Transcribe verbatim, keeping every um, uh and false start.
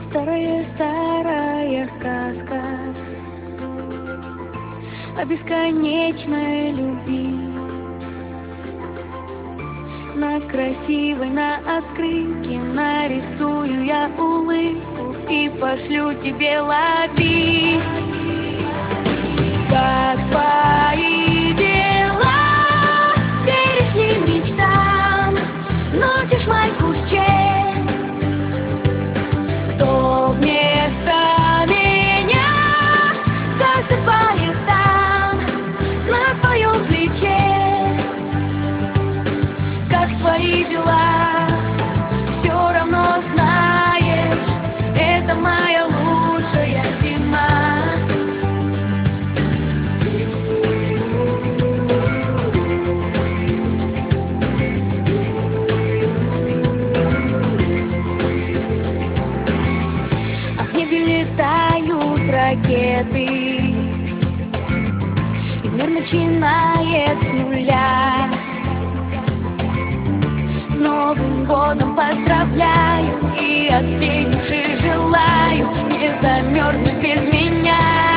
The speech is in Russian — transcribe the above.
Старая-старая сказка о бесконечной любви. На красивой, на открытке нарисую я улыбку и пошлю тебе, лови. Как твои дела? Перешли мечтам, носишь майку с чем? Кто вместо меня засыпает там, на твоем плече? Как твои дела? Все равно знаешь, это моя лучшая зима. А в небе летают ракеты, и мир начинает с нуля. С Новым годом поздравляю и от всей души желаю не замерзнуть без меня.